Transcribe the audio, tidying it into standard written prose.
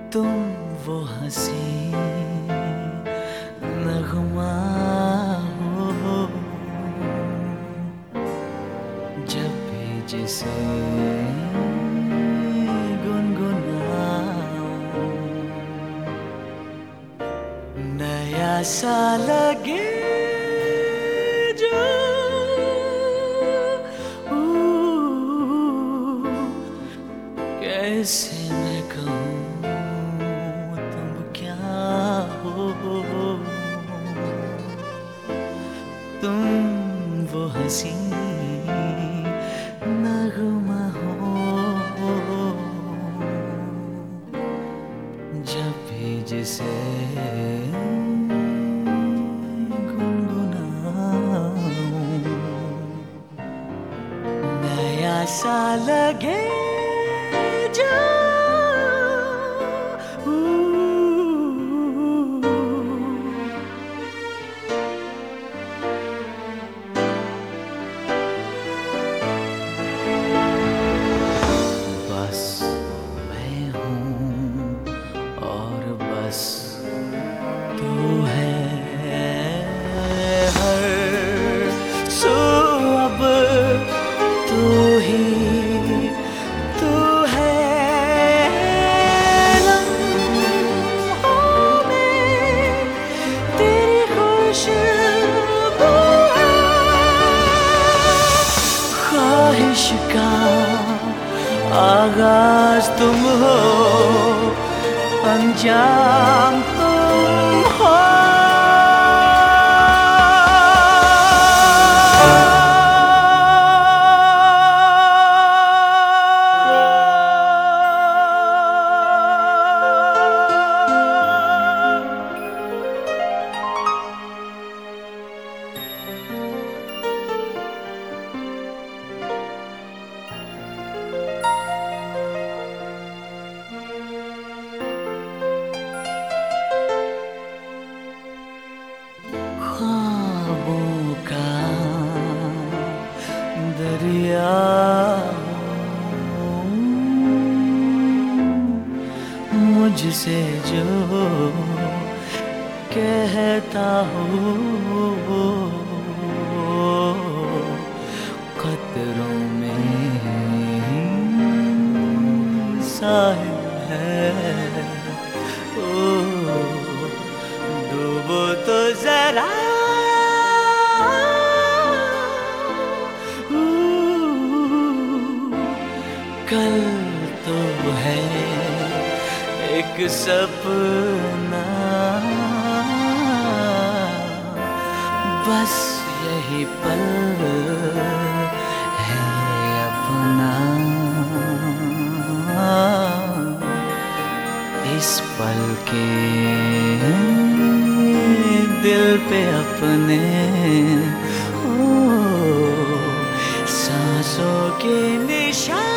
तुम वो हंसी नगमा हो, जब भी जिसे गुनगुनाऊं नया सा लगे जो कैसे मैं कहूँ तुम क्या हो, तुम वो हंसी नगमा हो, जब भी जिसे गुनगुनाऊं नया सा लगे जो बस मैं हूँ और बस तू है हर सू अब तू ही तू है लम्हों में तेरी खुशबू है ख्वाहिश का आगाज तुम हो अंजाम तुम हो ख्वाबों का दरिया मुझसे जो कहता हो खतरों में साहिल है ओ डूबो तो जरा कल तो है एक सपना बस यही पल है अपना इस पल के दिल पे अपने सांसों के निशान